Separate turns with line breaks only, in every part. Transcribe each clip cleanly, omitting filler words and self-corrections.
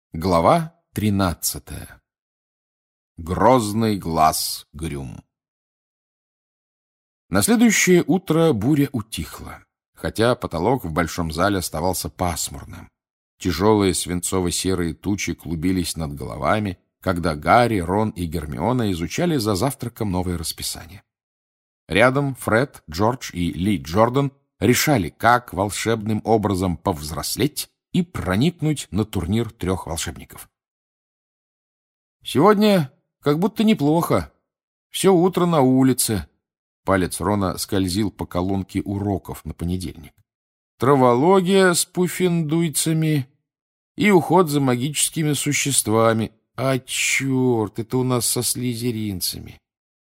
Глава 13. Грозный глаз Грюм. На следующее утро буря утихла, хотя потолок в большом зале оставался пасмурным. Тяжелые свинцово-серые тучи клубились над головами, когда Гарри, Рон и Гермиона изучали за завтраком новое расписание. Рядом Фред, Джордж и Ли Джордан решали, как волшебным образом повзрослеть и проникнуть на турнир 3 волшебников. «Сегодня как будто неплохо. Все утро на улице». Палец Рона скользил по колонке уроков на понедельник. «Травология с пуффендуйцами и уход за магическими существами. А, черт, это у нас со слизеринцами.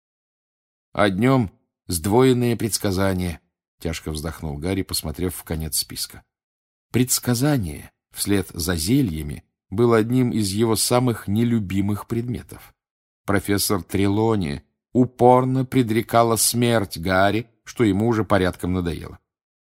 А днем сдвоенные предсказания», — тяжко вздохнул Гарри, посмотрев в конец списка. Предсказание, вслед за зельями, было одним из его самых нелюбимых предметов. Профессор Трелони упорно предрекала смерть Гарри, что ему уже порядком надоело.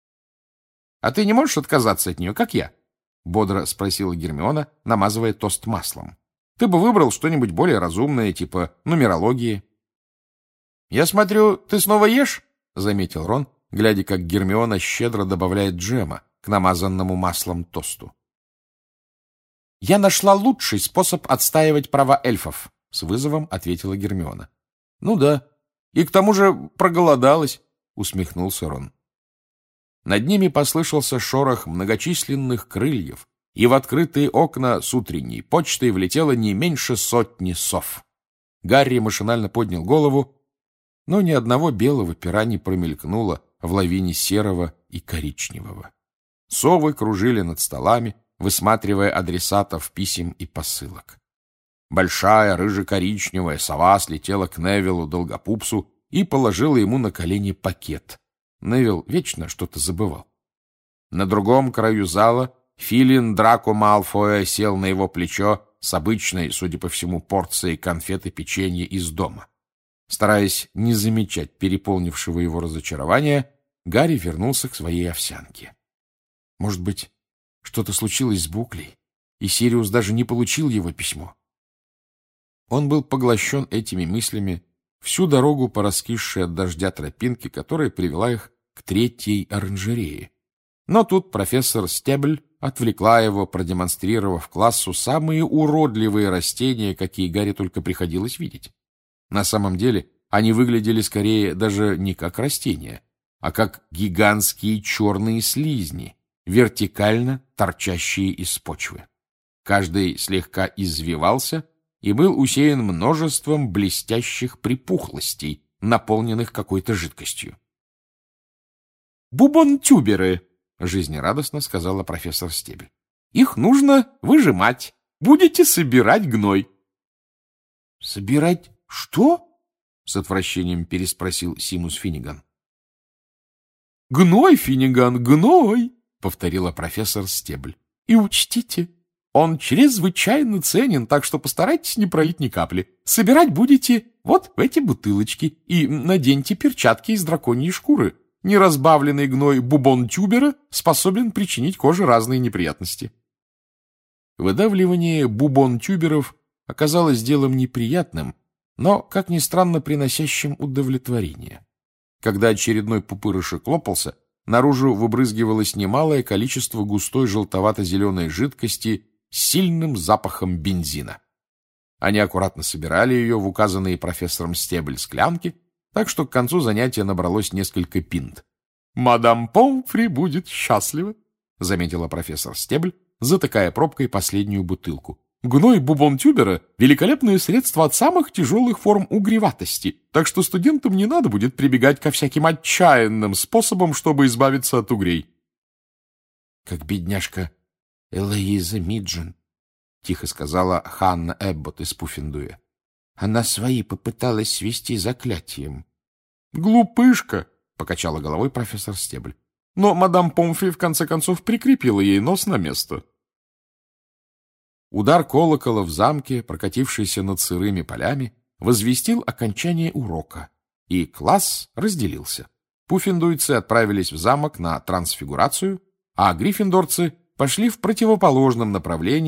— А ты не можешь отказаться от нее, как я? — бодро спросила Гермиона, намазывая тост маслом. — Ты бы выбрал что-нибудь более разумное, типа нумерологии. — Я смотрю, ты снова ешь? — заметил Рон, глядя, как Гермиона щедро добавляет джема к намазанному маслом тосту. «Я нашла лучший способ отстаивать права эльфов», — с вызовом ответила Гермиона. «Ну да, и к тому же проголодалась», — усмехнулся Рон. Над ними послышался шорох многочисленных крыльев, и в открытые окна с утренней почтой влетело не меньше 100 сов. Гарри машинально поднял голову, но ни одного белого пера не промелькнуло в лавине серого и коричневого. Совы кружили над столами, высматривая адресатов писем и посылок. Большая рыже-коричневая сова слетела к Невиллу Долгопупсу и положила ему на колени пакет. Невилл вечно что-то забывал. На другом краю зала филин Драко Малфоя сел на его плечо с обычной, судя по всему, порцией конфет и печенья из дома. Стараясь не замечать переполнившего его разочарования, Гарри вернулся к своей овсянке. Может быть, что-то случилось с Буклей, и Сириус даже не получил его письмо? Он был поглощен этими мыслями всю дорогу по раскисшей от дождя тропинке, которая привела их к 3-й оранжерее. Но тут профессор Стебль отвлекла его, продемонстрировав классу самые уродливые растения, какие Гарри только приходилось видеть. На самом деле они выглядели скорее даже не как растения, а как гигантские черные слизни, вертикально торчащие из почвы. Каждый слегка извивался и был усеян множеством блестящих припухлостей, наполненных какой-то жидкостью. «Бубонтюберы», — жизнерадостно сказала профессор Стебель. «Их нужно выжимать. Будете собирать гной». «Собирать что?» — с отвращением переспросил Симус Финниган. «Гной, Финниган, гной!» — повторила профессор Стебль. «И учтите, он чрезвычайно ценен, так что постарайтесь не пролить ни капли. Собирать будете вот в эти бутылочки и наденьте перчатки из драконьей шкуры. Неразбавленный гной бубонтюбера способен причинить коже разные неприятности». Выдавливание бубонтюберов оказалось делом неприятным, но, как ни странно, приносящим удовлетворение. Когда очередной пупырышек лопался, наружу выбрызгивалось немалое количество густой желтовато-зеленой жидкости с сильным запахом бензина. Они аккуратно собирали ее в указанные профессором Стебль склянки, так что к концу занятия набралось несколько пинт. «Мадам Помфри будет счастлива», — заметила профессор Стебль, затыкая пробкой последнюю бутылку. «Гной бубонтюбера — великолепное средство от самых тяжелых форм угреватости, так что студентам не надо будет прибегать ко всяким отчаянным способам, чтобы избавиться от угрей». «Как бедняжка Элоиза Миджен», — тихо сказала Ханна Эбботт из Пуффендуя. «Она свои попыталась свести заклятием». «Глупышка», — покачала головой профессор Стебль. «Но мадам Помфри в конце концов прикрепила ей нос на место». Удар колокола в замке, прокатившийся над сырыми полями, возвестил окончание урока, и класс разделился. Пуффендуйцы отправились в замок на трансфигурацию, а гриффиндорцы пошли в противоположном направлении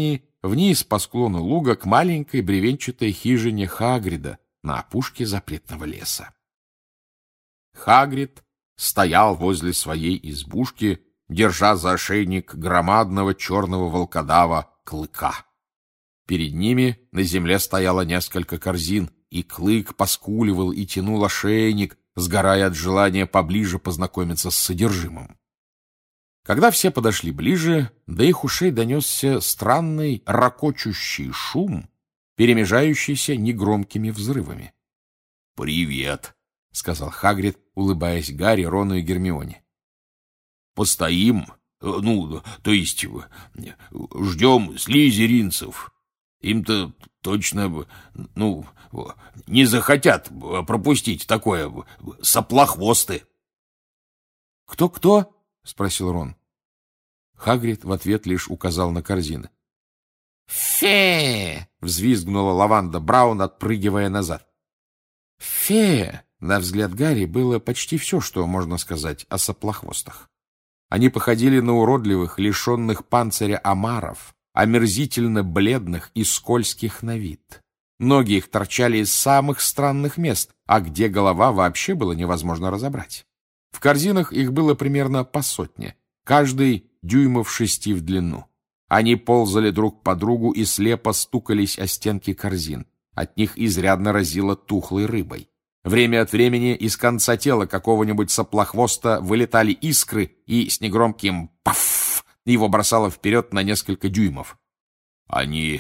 вниз по склону луга к маленькой бревенчатой хижине Хагрида на опушке запретного леса. Хагрид стоял возле своей избушки, держа за ошейник громадного черного волкодава Клыка. Перед ними на земле стояло несколько корзин, и Клык поскуливал и тянул ошейник, сгорая от желания поближе познакомиться с содержимым. Когда все подошли ближе, до их ушей донесся странный ракочущий шум, перемежающийся негромкими взрывами. — Привет, — сказал Хагрид, улыбаясь Гарри, Рону и Гермионе. — Постоим, то есть ждем слизеринцев. Им-то точно, не захотят пропустить такое, соплохвосты. Кто-кто? — спросил Рон. Хагрид в ответ лишь указал на корзины. «Фе!» — взвизгнула Лаванда Браун, отпрыгивая назад. «Фе!» — на взгляд Гарри было почти все, что можно сказать о соплохвостах. Они походили на уродливых, лишенных панциря омаров, омерзительно бледных и скользких на вид. Ноги их торчали из самых странных мест, а где голова вообще было невозможно разобрать. В корзинах их было примерно по 100, каждый дюймов 6 в длину. Они ползали друг по другу и слепо стукались о стенки корзин. От них изрядно разило тухлой рыбой. Время от времени из конца тела какого-нибудь соплохвоста вылетали искры, и с негромким «паф» его бросало вперед на несколько дюймов. — Они,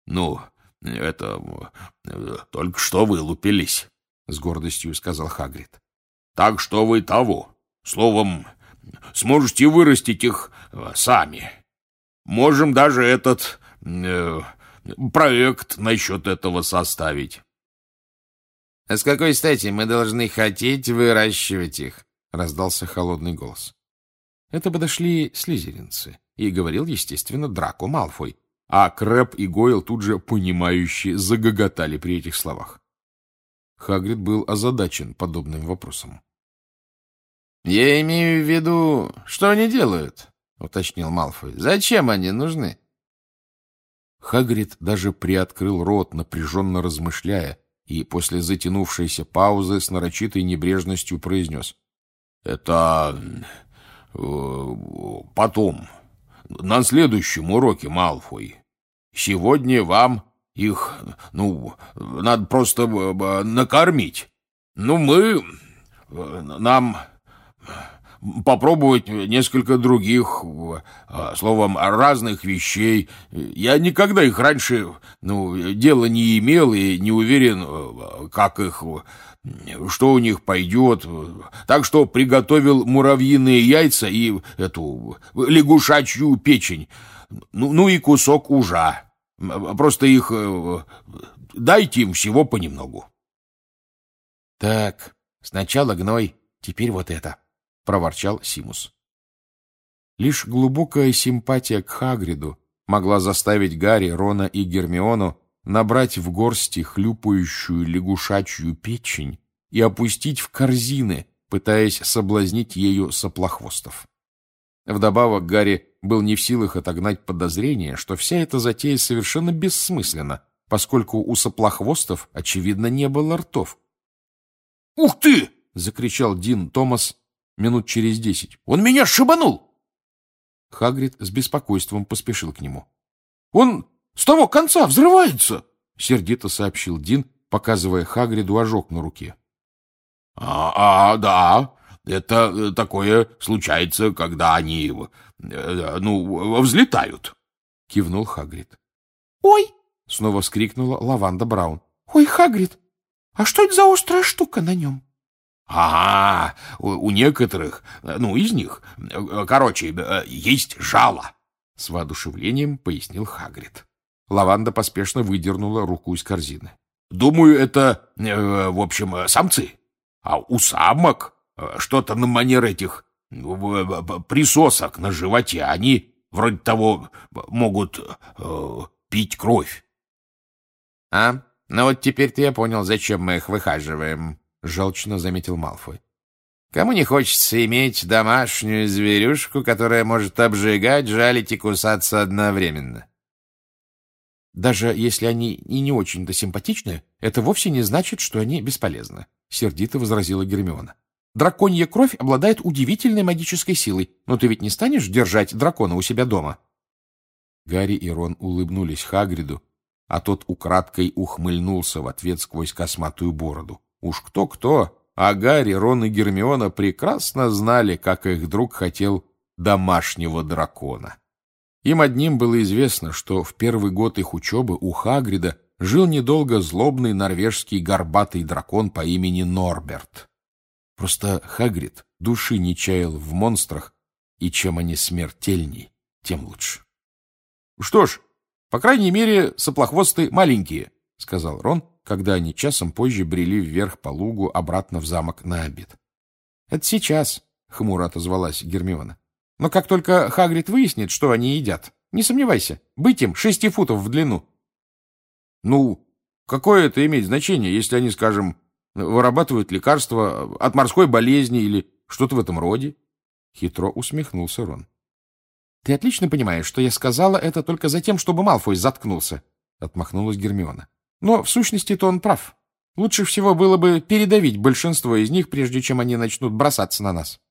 только что вылупились, — с гордостью сказал Хагрид. — Так что вы того, словом, сможете вырастить их сами. Можем даже этот проект насчет этого составить. — А с какой стати мы должны хотеть выращивать их? — раздался холодный голос. Это подошли слизеринцы, и говорил, естественно, Драко Малфой, а Крэб и Гойл тут же, понимающе, загоготали при этих словах. Хагрид был озадачен подобным вопросом. — Я имею в виду, что они делают, — уточнил Малфой. — Зачем они нужны? Хагрид даже приоткрыл рот, напряженно размышляя, и после затянувшейся паузы с нарочитой небрежностью произнес: — Это потом, на следующем уроке, Малфой. Сегодня вам их, надо просто накормить. Нам попробовать несколько других, словом, разных вещей. Я никогда их раньше, дела не имел и не уверен, как их, что у них пойдет. Так что приготовил муравьиные яйца и эту лягушачью печень, и кусок ужа. Просто их дайте им всего понемногу. — Так, сначала гной, теперь вот это, — проворчал Симус. Лишь глубокая симпатия к Хагриду могла заставить Гарри, Рона и Гермиону набрать в горсти хлюпающую лягушачью печень и опустить в корзины, пытаясь соблазнить ею соплохвостов. Вдобавок Гарри был не в силах отогнать подозрение, что вся эта затея совершенно бессмысленна, поскольку у соплохвостов, очевидно, не было ртов. «Ух ты!» — закричал Дин Томас минут через 10. «Он меня шибанул!» Хагрид с беспокойством поспешил к нему. «Он с того конца взрывается!» — сердито сообщил Дин, показывая Хагриду ожог на руке. Да, это такое случается, когда они, взлетают!» — кивнул Хагрид. «Ой!» — снова вскрикнула Лаванда Браун. «Ой, Хагрид, а что это за острая штука на нем?» «Ага, у некоторых, из них, есть жало», — с воодушевлением пояснил Хагрид. Лаванда поспешно выдернула руку из корзины. «Думаю, это, самцы. А у самок что-то на манер этих присосок на животе. Они, вроде того, могут пить кровь». Вот теперь-то я понял, зачем мы их выхаживаем», — желчно заметил Малфой. «Кому не хочется иметь домашнюю зверюшку, которая может обжигать, жалить и кусаться одновременно?» Даже если они и не очень-то симпатичны, это вовсе не значит, что они бесполезны, — сердито возразила Гермиона. Драконья кровь обладает удивительной магической силой, но ты ведь не станешь держать дракона у себя дома? Гарри и Рон улыбнулись Хагриду, а тот украдкой ухмыльнулся в ответ сквозь косматую бороду. Уж кто-кто, а Гарри, Рон и Гермиона прекрасно знали, как их друг хотел домашнего дракона. Им одним было известно, что в первый год их учебы у Хагрида жил недолго злобный норвежский горбатый дракон по имени Норберт. Просто Хагрид души не чаял в монстрах, и чем они смертельней, тем лучше. — Что ж, по крайней мере, соплохвосты маленькие, — сказал Рон, когда они часом позже брели вверх по лугу обратно в замок на обед. — Это сейчас, — хмуро отозвалась Гермиона. — Но как только Хагрид выяснит, что они едят, не сомневайся, быть им 6 футов в длину. — Ну, какое это имеет значение, если они, скажем, вырабатывают лекарства от морской болезни или что-то в этом роде? Хитро усмехнулся Рон. — Ты отлично понимаешь, что я сказала это только за тем, чтобы Малфой заткнулся, — отмахнулась Гермиона. — Но в сущности-то он прав. Лучше всего было бы передавить большинство из них, прежде чем они начнут бросаться на нас.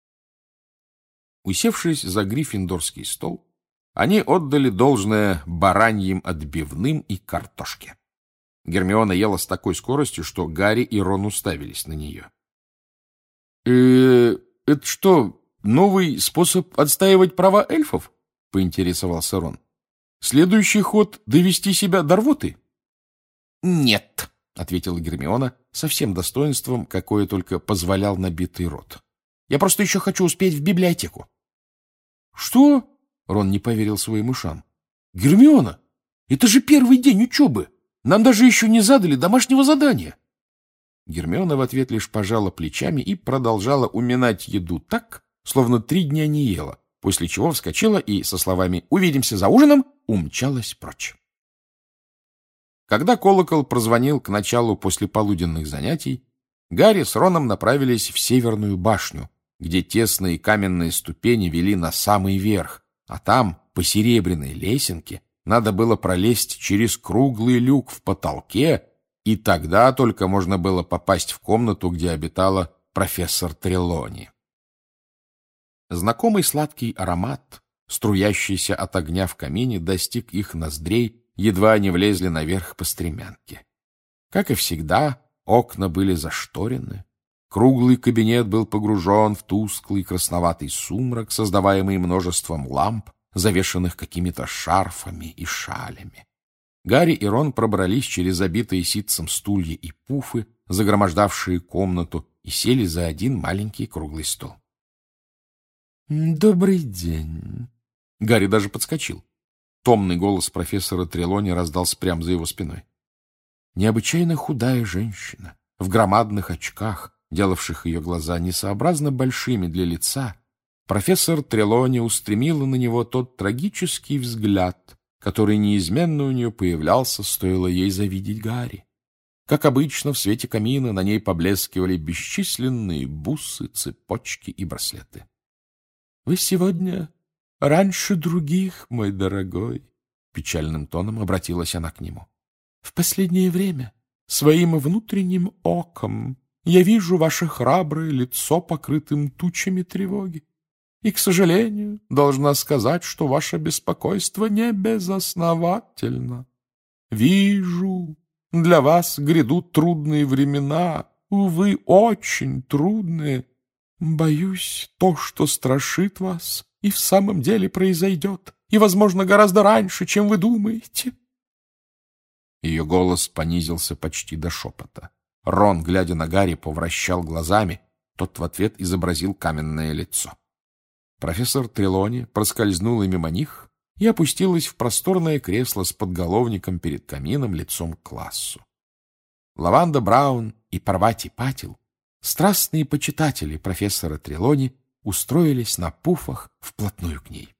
Усевшись за гриффиндорский стол, они отдали должное бараньим отбивным и картошке. Гермиона ела с такой скоростью, что Гарри и Рон уставились на нее. — Это что, новый способ отстаивать права эльфов? — поинтересовался Рон. — Следующий ход — довести себя до рвоты? — Нет, — ответила Гермиона со всем достоинством, какое только позволял набитый рот. — Я просто еще хочу успеть в библиотеку. — Что? — Рон не поверил своим ушам. — Гермиона, это же первый день учебы! Нам даже еще не задали домашнего задания. Гермиона в ответ лишь пожала плечами и продолжала уминать еду так, словно 3 дня не ела, после чего вскочила и со словами «Увидимся за ужином» умчалась прочь. Когда колокол прозвонил к началу послеполуденных занятий, Гарри с Роном направились в Северную башню, где тесные каменные ступени вели на самый верх, а там, по серебряной лесенке, надо было пролезть через круглый люк в потолке, и тогда только можно было попасть в комнату, где обитала профессор Трелони. Знакомый сладкий аромат, струящийся от огня в камине, достиг их ноздрей, едва они влезли наверх по стремянке. Как и всегда, окна были зашторены, круглый кабинет был погружен в тусклый красноватый сумрак, создаваемый множеством ламп, завешанных какими-то шарфами и шалями. Гарри и Рон пробрались через забитые ситцем стулья и пуфы, загромождавшие комнату, и сели за один маленький круглый стол. «Добрый день!» Гарри даже подскочил. Томный голос профессора Трелони раздался прямо за его спиной. Необычайно худая женщина, в громадных очках, делавших ее глаза несообразно большими для лица, профессор Трелони устремила на него тот трагический взгляд, который неизменно у нее появлялся, стоило ей завидеть Гарри. Как обычно, в свете камина на ней поблескивали бесчисленные бусы, цепочки и браслеты. — Вы сегодня раньше других, мой дорогой, — печальным тоном обратилась она к нему. — В последнее время своим внутренним оком я вижу ваше храброе лицо, покрытым тучами тревоги. И, к сожалению, должна сказать, что ваше беспокойство не безосновательно. Вижу, для вас грядут трудные времена, увы, очень трудные. Боюсь, то, что страшит вас, и в самом деле произойдет, и, возможно, гораздо раньше, чем вы думаете. Ее голос понизился почти до шепота. Рон, глядя на Гарри, повращал глазами, тот в ответ изобразил каменное лицо. Профессор Трелони проскользнула мимо них и опустилась в просторное кресло с подголовником перед камином лицом к классу. Лаванда Браун и Парвати Патил, страстные почитатели профессора Трелони, устроились на пуфах вплотную к ней.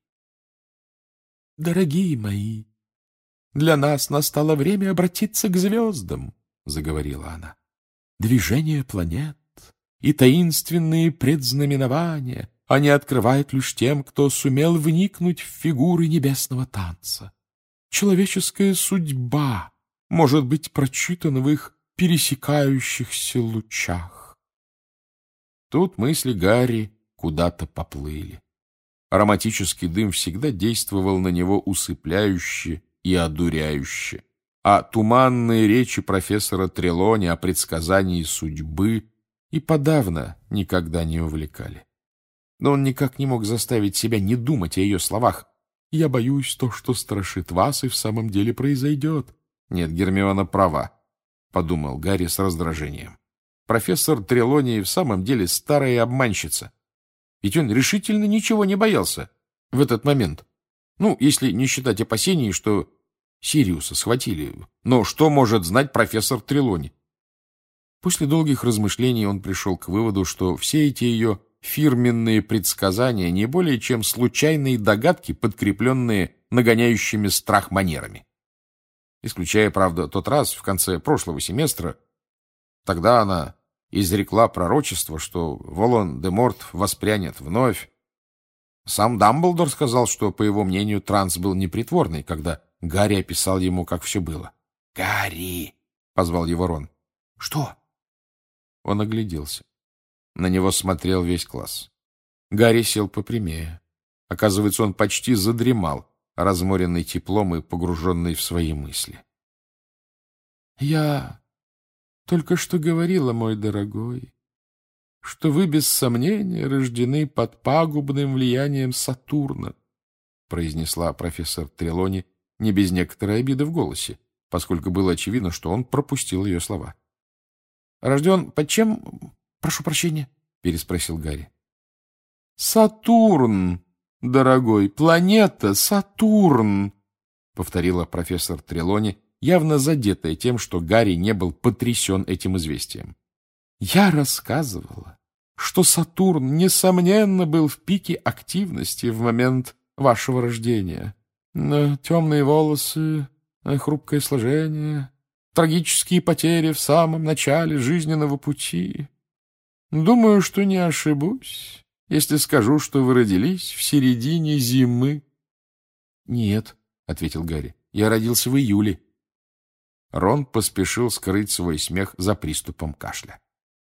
«Дорогие мои, для нас настало время обратиться к звездам», — заговорила она. «Движение планет и таинственные предзнаменования они открывают лишь тем, кто сумел вникнуть в фигуры небесного танца.
человеческая судьба может быть прочитана в их пересекающихся лучах.
Тут мысли Гарри куда-то поплыли. Ароматический дым всегда действовал на него усыпляюще и одуряюще, а туманные речи профессора Трелони о предсказании судьбы и подавно никогда не увлекали. Но он никак не мог заставить себя не думать о ее словах.
«Я боюсь, то, что страшит вас, и в самом деле произойдет».
«Нет, Гермиона права», — подумал Гарри с раздражением. «Профессор Трелони в самом деле старая обманщица. Ведь он решительно ничего не боялся в этот момент. Ну, если не считать опасений, что Сириуса схватили. Но что может знать профессор Трелони?» После долгих размышлений он пришел к выводу, что все эти ее фирменные предсказания не более чем случайные догадки, подкрепленные нагоняющими страх манерами. Исключая, правда, тот раз в конце прошлого семестра, тогда она изрекла пророчество, что Волан-де-Морт воспрянет вновь. Сам Дамблдор сказал, что, по его мнению, транс был непритворный, когда Гарри описал ему, как все было. «Гарри!» — позвал его Рон. «Что?» Он огляделся. На него смотрел весь класс. Гарри сел попрямее. Оказывается, он почти задремал, разморенный теплом и погруженный в свои мысли.
«Я только что говорила, мой дорогой, что вы без сомнения рождены под пагубным влиянием Сатурна», произнесла профессор Трелони не без некоторой обиды в голосе, поскольку было очевидно, что он пропустил ее слова. «Рожден под чем? Прошу прощения», — переспросил Гарри. «Сатурн, дорогой, планета Сатурн», — повторила профессор Трелони, явно задетая тем, что Гарри не был потрясен этим известием. «Я рассказывала, что Сатурн, несомненно, был в пике активности в момент вашего рождения. Темные волосы, хрупкое сложение, трагические потери в самом начале жизненного пути. Думаю, что не ошибусь, если скажу, что вы родились в середине зимы». «Нет», — ответил Гарри, — «я родился в июле». Рон поспешил скрыть свой смех за приступом кашля.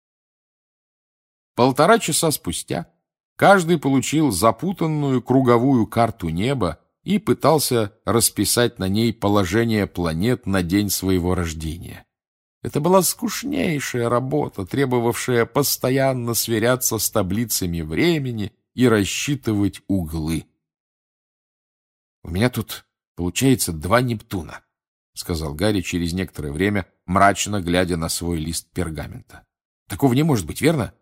1,5 часа спустя каждый получил запутанную круговую карту неба и пытался расписать на ней положение планет на день своего рождения. Это была скучнейшая работа, требовавшая постоянно сверяться с таблицами времени и рассчитывать углы. «У меня тут получается 2 Нептуна», — сказал Гарри через некоторое время, мрачно глядя на свой лист пергамента. «Такого не может быть, верно?»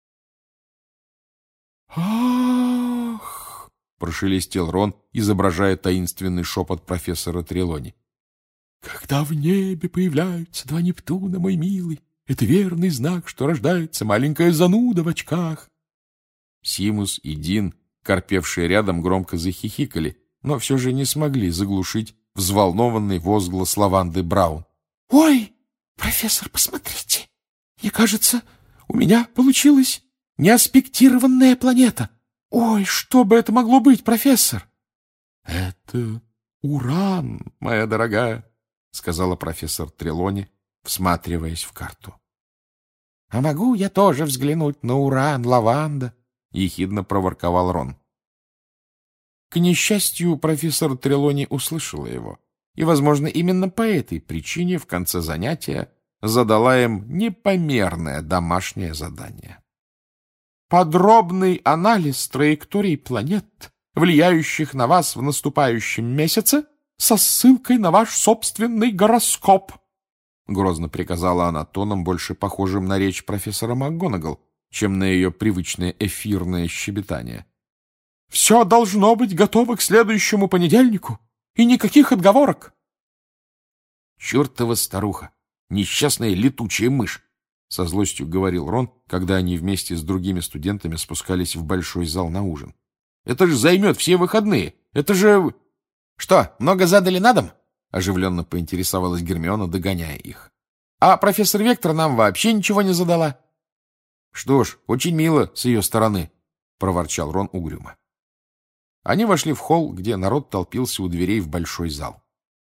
«Ах!» — прошелестел Рон, изображая таинственный шепот профессора Трелони. «Когда в небе появляются 2 Нептуна, мой милый, это верный знак, что рождается маленькая зануда в очках».
Симус и Дин, корпевшие рядом, громко захихикали, но все же не смогли заглушить взволнованный возглас Лаванды Браун.
«Ой, профессор, посмотрите! Мне кажется, у меня получилась неаспектированная планета. Ой, что бы это могло быть, профессор?» «Это Уран, моя дорогая», — сказала профессор Трелони, всматриваясь в карту. «А могу я тоже взглянуть на Уран, Лаванда?» — ехидно проворковал Рон. К несчастью, профессор Трелони услышала его, и, возможно, именно по этой причине в конце занятия задала им непомерное домашнее задание. «Подробный анализ траекторий планет, влияющих на вас в наступающем месяце, со ссылкой на ваш собственный гороскоп», — грозно приказала она тоном, больше похожим на речь профессора МакГонагал, чем на ее привычное эфирное щебетание. «Все должно быть готово к следующему понедельнику, и никаких отговорок».
«Чертова старуха! Несчастная летучая мышь!» — со злостью говорил Рон, когда они вместе с другими студентами спускались в большой зал на ужин. «Это же займет все выходные! Это же...» «Что, много задали на дом?» — оживленно поинтересовалась Гермиона, догоняя их. «А профессор Вектор нам вообще ничего не задала». «Что ж, очень мило с ее стороны», — проворчал Рон угрюмо. Они вошли в холл, где народ толпился у дверей в большой зал.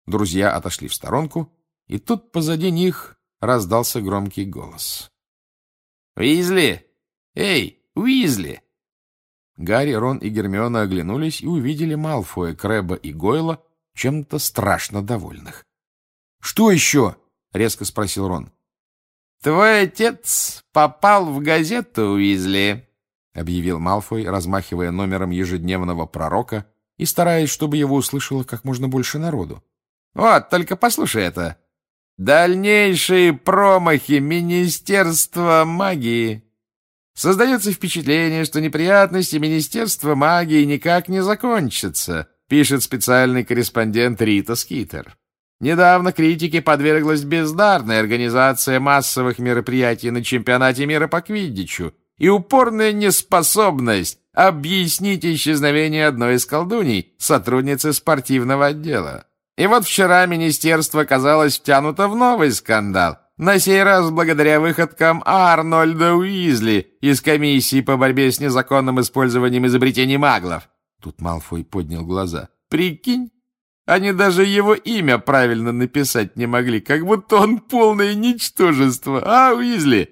Друзья отошли в сторонку, и тут позади них раздался громкий голос. «Уизли! Эй, Уизли!» Гарри, Рон и Гермиона оглянулись и увидели Малфоя, Крэбба и Гойла, чем-то страшно довольных. «Что еще?» — резко спросил Рон. «Твой отец попал в газету, Уизли», — объявил Малфой, размахивая номером ежедневного пророка и стараясь, чтобы его услышало как можно больше народу. «Вот, только послушай это. Дальнейшие промахи Министерства магии. Создается впечатление, что неприятности Министерства магии никак не закончатся», пишет специальный корреспондент Рита Скитер. Недавно критике подверглась бездарная организация массовых мероприятий на чемпионате мира по квиддичу и упорная неспособность объяснить исчезновение одной из колдуней, сотрудницы спортивного отдела. И вот вчера министерство оказалось втянуто в новый скандал, на сей раз благодаря выходкам Арнольда Уизли из комиссии по борьбе с незаконным использованием изобретений маглов. Тут Малфой поднял глаза. «Прикинь, они даже его имя правильно написать не могли, как будто он полное ничтожество, а, Уизли?»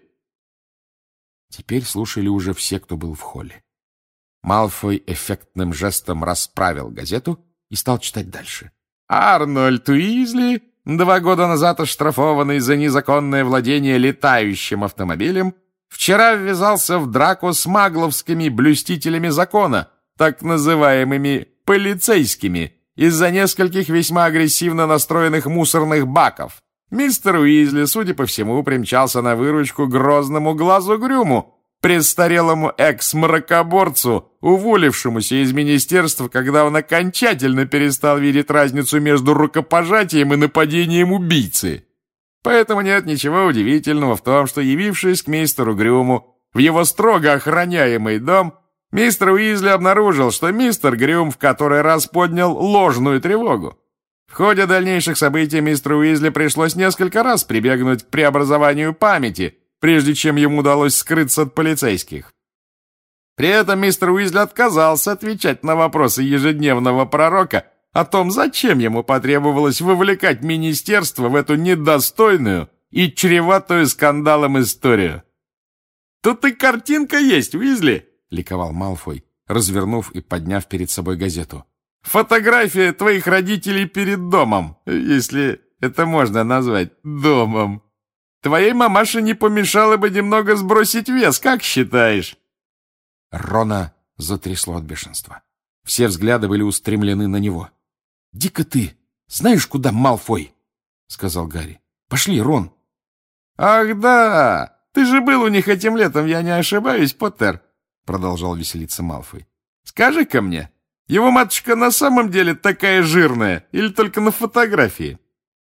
Теперь слушали уже все, кто был в холле. Малфой эффектным жестом расправил газету и стал читать дальше. «Арнольд Уизли, 2 года назад оштрафованный за незаконное владение летающим автомобилем, вчера ввязался в драку с магловскими блюстителями закона, так называемыми полицейскими, из-за нескольких весьма агрессивно настроенных мусорных баков. Мистер Уизли, судя по всему, примчался на выручку грозному глазу Грюму, престарелому экс-мракоборцу, уволившемуся из министерства, когда он окончательно перестал видеть разницу между рукопожатием и нападением убийцы. Поэтому нет ничего удивительного в том, что, явившись к мистеру Грюму в его строго охраняемый дом, мистер Уизли обнаружил, что мистер Грюм в который раз поднял ложную тревогу. В ходе дальнейших событий мистеру Уизли пришлось несколько раз прибегнуть к преобразованию памяти, прежде чем ему удалось скрыться от полицейских. При этом мистер Уизли отказался отвечать на вопросы ежедневного пророка о том, зачем ему потребовалось вовлекать министерство в эту недостойную и чреватую скандалом историю. «Тут и картинка есть, Уизли!» — ликовал Малфой, развернув и подняв перед собой газету. «Фотография твоих родителей перед домом, если это можно назвать домом. Твоей мамаше не помешало бы немного сбросить вес, как считаешь?» Рона затрясло от бешенства. Все взгляды были устремлены на него. «Дико ты! Знаешь, куда, Малфой?» — сказал Гарри. «Пошли, Рон!» «Ах да! Ты же был у них этим летом, я не ошибаюсь, Поттер!» — продолжал веселиться Малфой. «Скажи-ка мне, его матушка на самом деле такая жирная или только на фотографии?»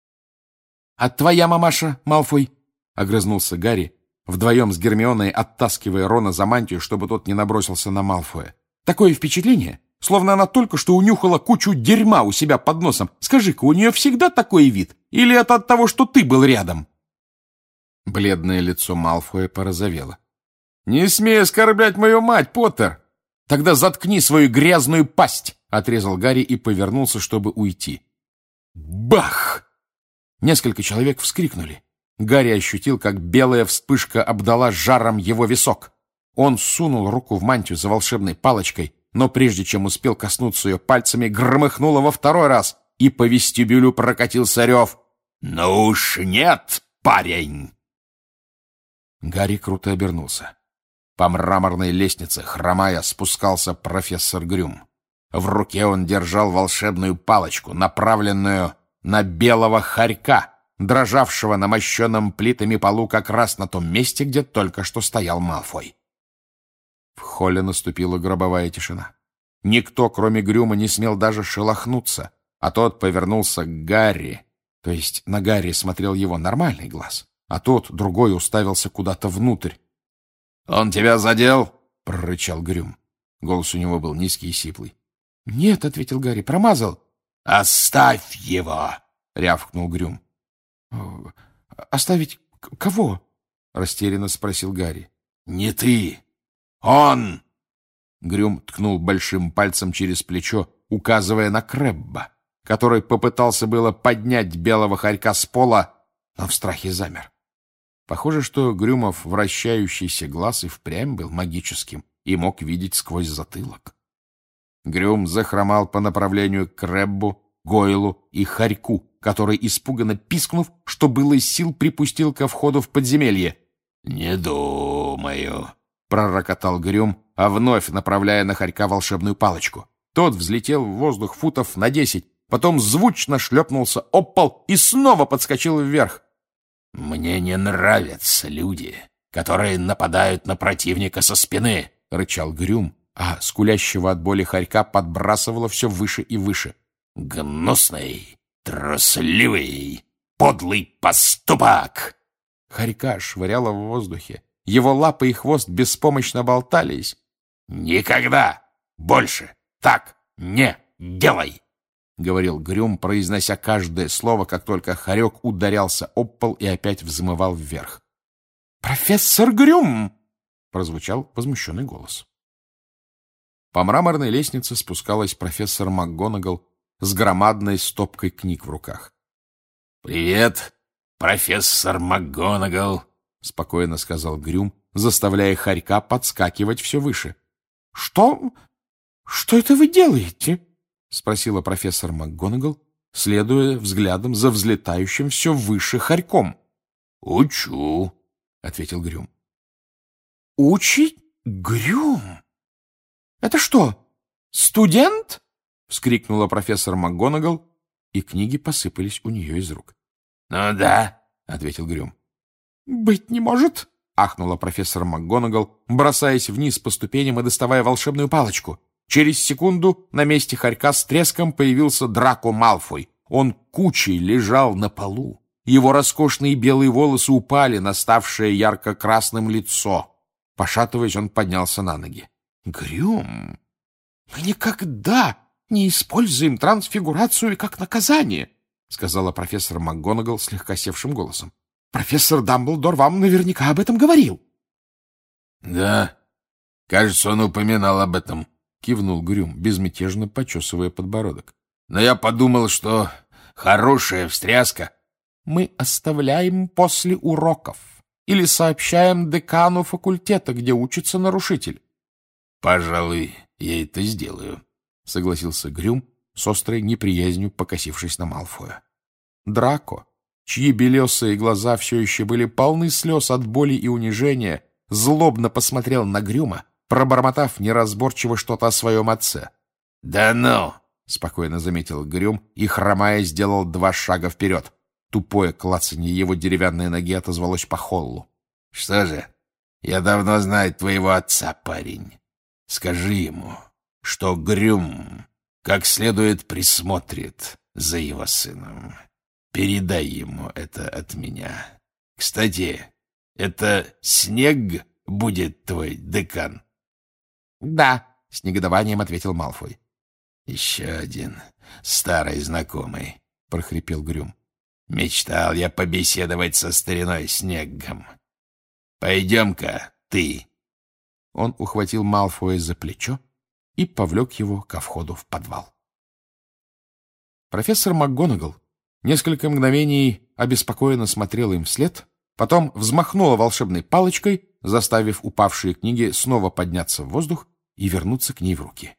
«А твоя мамаша, Малфой?» — огрызнулся Гарри, вдвоем с Гермионой оттаскивая Рона за мантию, чтобы тот не набросился на Малфоя. «Такое впечатление, словно она только что унюхала кучу дерьма у себя под носом. Скажи-ка, у нее всегда такой вид? Или это от того, что ты был рядом?» Бледное лицо Малфоя порозовело. «Не смей оскорблять мою мать, Поттер!» «Тогда заткни свою грязную пасть!» — отрезал Гарри и повернулся, чтобы уйти. Бах! Несколько человек вскрикнули. Гарри ощутил, как белая вспышка обдала жаром его висок. Он сунул руку в мантию за волшебной палочкой, но прежде чем успел коснуться ее пальцами, громыхнуло во второй раз, и по вестибюлю прокатился рев. «Ну уж нет, парень!» Гарри круто обернулся. По мраморной лестнице, хромая, спускался профессор Грюм. В руке он держал волшебную палочку, направленную на белого хорька, дрожавшего на мощенном плитами полу как раз на том месте, где только что стоял Малфой. В холле наступила гробовая тишина. Никто, кроме Грюма, не смел даже шелохнуться, а тот повернулся к Гарри. То есть на Гарри смотрел его нормальный глаз, а тот, другой, уставился куда-то внутрь. «Он тебя задел?» — прорычал Грюм. Голос у него был низкий и сиплый. «Нет», — ответил Гарри, — «промазал». «Оставь его!» — рявкнул Грюм. «Оставить кого?» — растерянно спросил Гарри. «Не ты! Он!» Грюм ткнул большим пальцем через плечо, указывая на Крэбба. который попытался было поднять белого хорька с пола, но в страхе замер. Похоже, что Грюмов вращающийся глаз и впрямь был магическим и мог видеть сквозь затылок. Грюм захромал по направлению к Крэббу, Гойлу и Хорьку, который, испуганно пискнув, что было из сил, припустил ко входу в подземелье. «Не думаю», — пророкотал Грюм, а вновь направляя на Хорька волшебную палочку. Тот взлетел в воздух футов на 10, потом звучно шлепнулся об пол и снова подскочил вверх. «Мне не нравятся люди, которые нападают на противника со спины», — рычал Грюм, а скулящего от боли Хорька подбрасывало все выше и выше. «Гнусный, трусливый, подлый поступок!» Хорька швыряло в воздухе. Его лапы и хвост беспомощно болтались. «Никогда больше так не делай!» — говорил Грюм, произнося каждое слово, как только хорек ударялся об пол и опять взмывал вверх. «Профессор Грюм!» — прозвучал возмущенный голос. По мраморной лестнице спускалась профессор МакГонагал с громадной стопкой книг в руках. «Привет, профессор МакГонагал!» — спокойно сказал Грюм, заставляя хорька подскакивать все выше. «Что это вы делаете?» — спросила профессор МакГонагал, следуя взглядом за взлетающим все выше хорьком. «Учу», — ответил Грюм. «Учить Грюм? Это что, студент?» — вскрикнула профессор МакГонагал, и книги посыпались у нее из рук. «Ну да», — ответил Грюм. «Быть не может», — ахнула профессор МакГонагал, бросаясь вниз по ступеням и доставая волшебную палочку. Через секунду на месте хорька с треском появился Драко Малфой. Он кучей лежал на полу. Его роскошные белые волосы упали на ставшее ярко-красным лицо. Пошатываясь, он поднялся на ноги. «Грюм, мы никогда не используем трансфигурацию как наказание», — сказала профессор МакГонагал слегка севшим голосом. «Профессор Дамблдор вам наверняка об этом говорил». «Да, кажется, он упоминал об этом», — кивнул Грюм, безмятежно почесывая подбородок. «Но я подумал, что хорошая встряска...» «Мы оставляем после уроков или сообщаем декану факультета, где учится нарушитель». «Пожалуй, я это сделаю», — согласился Грюм, с острой неприязнью покосившись на Малфоя. Драко, чьи белесые глаза все еще были полны слез от боли и унижения, злобно посмотрел на Грюма, пробормотав неразборчиво что-то о своем отце. «Да ну!» — спокойно заметил Грюм и, хромая, сделал 2 шага вперед. Тупое клацанье его деревянной ноги отозвалось по холлу. «Что же, я давно знаю твоего отца, парень. Скажи ему, что Грюм как следует присмотрит за его сыном. Передай ему это от меня. Кстати, это Снег будет твой декан?» «Да», — с негодованием ответил Малфой. «Еще один старый знакомый», — прохрипел Грюм. «Мечтал я побеседовать со стариной Снеггом. Пойдем-ка, ты». Он ухватил Малфоя за плечо и повлек его ко входу в подвал. Профессор МакГонагал несколько мгновений обеспокоенно смотрела им вслед, потом взмахнула волшебной палочкой, заставив упавшие книги снова подняться в воздух и вернуться к ней в руки.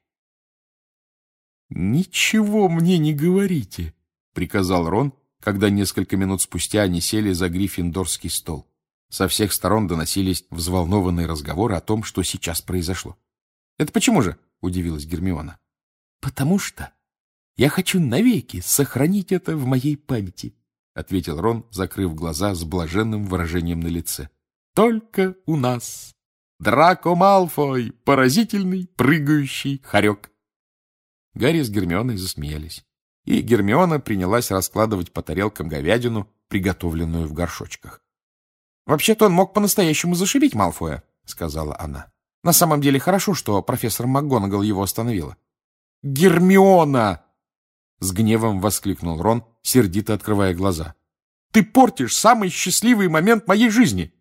«Ничего мне не говорите», — приказал Рон, когда несколько минут спустя они сели за гриффиндорский стол. Со всех сторон доносились взволнованные разговоры о том, что сейчас произошло. «Это почему же?» — удивилась Гермиона. «Потому что я хочу навеки сохранить это в моей памяти», — ответил Рон, закрыв глаза с блаженным выражением на лице. «Только у нас Драко Малфой, поразительный прыгающий хорек». Гарри с Гермионой засмеялись, и Гермиона принялась раскладывать по тарелкам говядину, приготовленную в горшочках. «Вообще-то он мог по-настоящему зашибить Малфоя», — сказала она. «На самом деле хорошо, что профессор МакГонагал его остановила». «Гермиона!» — с гневом воскликнул Рон, сердито открывая глаза. «Ты портишь самый счастливый момент моей жизни!»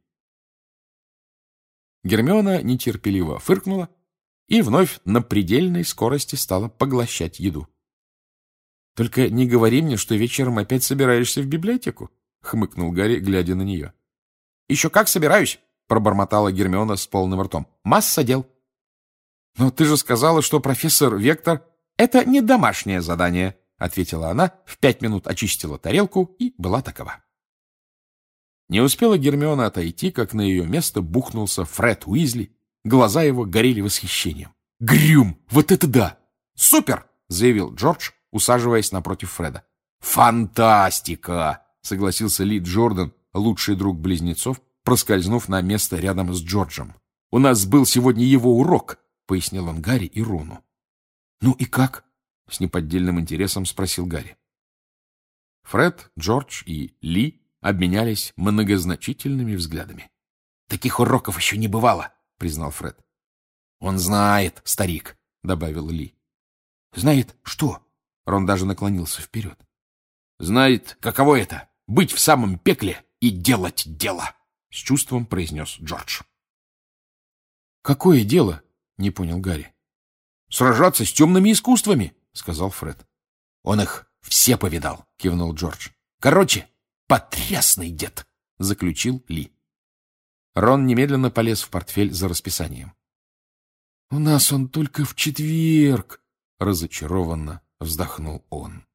Гермиона нетерпеливо фыркнула и вновь на предельной скорости стала поглощать еду. Только не говори мне, что вечером опять собираешься в библиотеку, — хмыкнул Гарри, глядя на нее. — Еще как собираюсь, — пробормотала Гермиона с полным ртом. — Масса дел. — Но ты же сказала, что профессор Вектор... — Это не домашнее задание, — ответила она, в 5 минут очистила тарелку и была такова. Не успела Гермиона отойти, как на ее место бухнулся Фред Уизли. Глаза его горели восхищением. — Грюм! Вот это да! — Супер! — заявил Джордж, усаживаясь напротив Фреда. — Фантастика! — согласился Ли Джордан, лучший друг близнецов, проскользнув на место рядом с Джорджем. — У нас был сегодня его урок, — пояснил он Гарри и Рону. — Ну и как? — с неподдельным интересом спросил Гарри. Фред, Джордж и Ли обменялись многозначительными взглядами. — Таких уроков еще не бывало, — признал Фред. — Он знает, старик, — добавил Ли. — Знает что? Рон даже наклонился вперед. — Знает, каково это — быть в самом пекле и делать дело, — с чувством произнес Джордж. — Какое дело? — не понял Гарри. — Сражаться с темными искусствами, — сказал Фред. — Он их все повидал, — кивнул Джордж. — Короче, потрясный дед, — заключил Ли. Рон немедленно полез в портфель за расписанием. — У нас он только в четверг, — разочарованно вздохнул он.